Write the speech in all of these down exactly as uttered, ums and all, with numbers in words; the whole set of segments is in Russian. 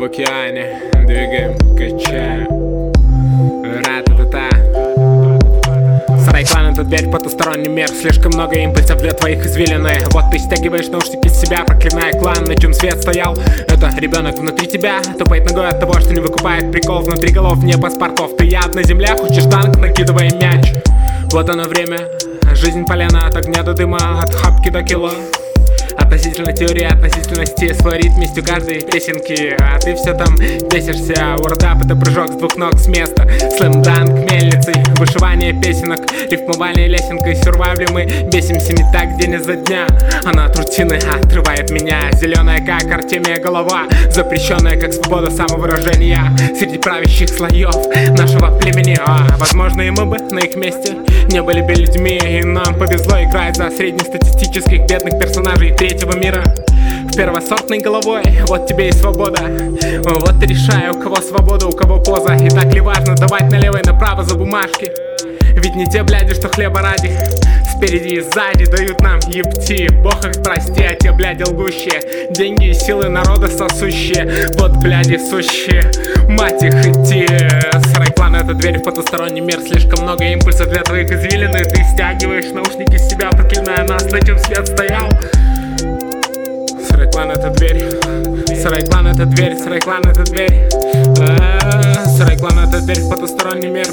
океане, двигаем, качаем. Ра-та-та-та. Сарай-клан — это дверь в потусторонний мир. Слишком много импульсов для твоих извилины. Вот ты стягиваешь наушники с себя, проклиная клан, на чем свет стоял. Это ребенок внутри тебя тупает ногой от того, что не выкупает прикол. Внутри голов не паспортов. Ты яд на земле, хочешь танк, накидывай мяч. Вот оно время, жизнь полена, от огня до дыма, от хапки до кило. Относительно теории относительности свой ритмистью каждой песенки. А ты все там бесишься. Вордап — это прыжок с двух ног с места. Слэмданк мельницей, вышивание песенок, рифмование лесенкой, сюрвайвли мы бесимся не так день изо дня. Она от рутины отрывает меня. Зеленая, как Артемия, голова, запрещенная, как свобода самовыражения среди правящих слоев нашего племени. А, возможно, и мы бы на их месте не были бы людьми, и нам повезло играть за среднестатистических бедных персонажей третьего мира. В первосортной головой, вот тебе и свобода. Вот и решай, у кого свобода, у кого поза. И так ли важно давать налево и направо за бумажки? Ведь не те бляди, что хлеба ради, спереди и сзади дают нам епти. Бог их прости, а те бляди лгущие, деньги и силы народа сосущие. Вот бляди сущие, мать их идти. Сарай-клан — это дверь в потусторонний мир. Слишком много импульсов для твоих извилин, и ты стягиваешь наушники с себя, проклиная нас, на чем свет стоял. Сарай-клан — это дверь. Сарай-клан — это дверь. Сарай-клан — это дверь. Сарай-клан — это дверь в потусторонний мир.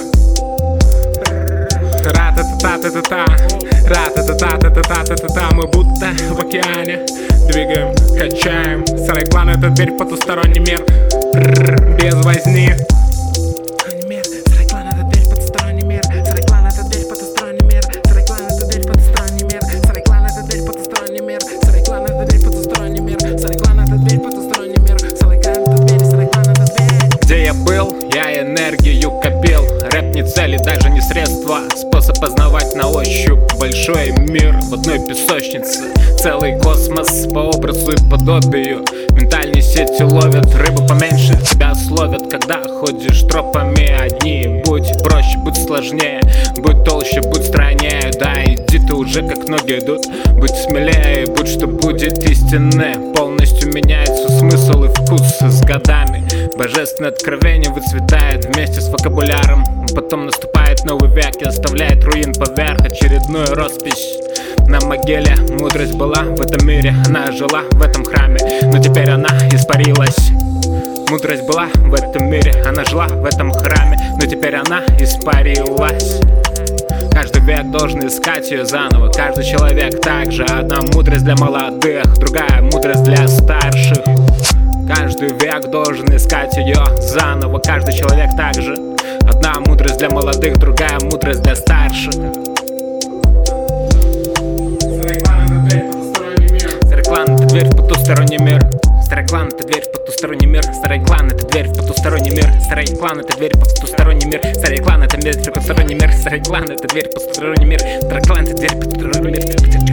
Ра-та-та-та-та-та-та. Ра-та-та-та-та-та-та-та-та. Мы будто в океане, двигаем, качаем. Сарай-клан — это дверь в потусторонний мир. Без возни. Я энергию копил. Рэп не цели, даже не средства. Способ познавать на ощупь большой мир в одной песочнице. Целый космос по образу и подобию. Ментальные сети ловят, рыбу поменьше тебя словят. Когда ходишь тропами одни, будь проще, будь сложнее, будь толще, будь стройнее. Да, иди ты уже как ноги идут. Будь смелее, будь что будет истинное. Полностью меняется смысл и вкус с годами. Божественное откровение выцветает вместе с вокабуляром. Потом наступает новый век и оставляет руин поверх. Очередную роспись на могиле. Мудрость была в этом мире, она жила в этом храме, но теперь она испарилась. Мудрость была в этом мире, она жила в этом храме, но теперь она испарилась. Каждый век должен искать ее заново, каждый человек также. Одна мудрость для молодых, другая мудрость для старших. Каждый век должен искать ее заново, каждый человек также. Одна мудрость для молодых, другая мудрость для старших. Сарай-клан — это дверь в потусторонний мир. Сарай-клан — это дверь в потусторонний мир. Сарай-клан — это дверь в потусторонний мир. Сарай-клан — это дверь в потусторонний мир. Сарай-клан — это дверь в потусторонний мир. Сарай-клан — это дверь в потусторонний мир. Сарай-клан — это дверь в потусторонний мир.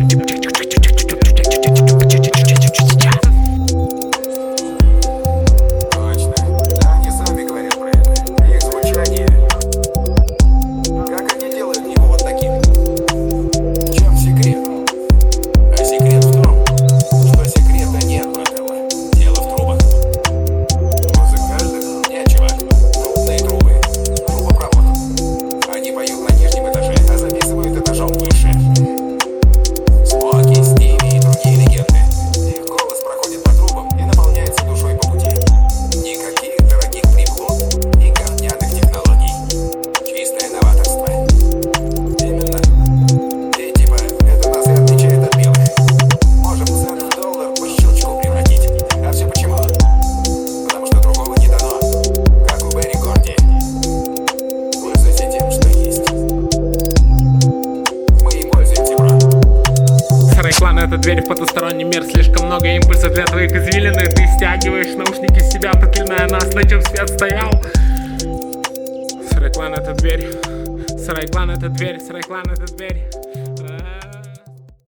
Это дверь в потусторонний мир. Слишком много импульсов для твоих извилин, и ты стягиваешь наушники с себя, проклиная нас, на чем свет стоял. Сарай-клан — это дверь. Сарай-клан — это дверь. Сарай-клан — это дверь.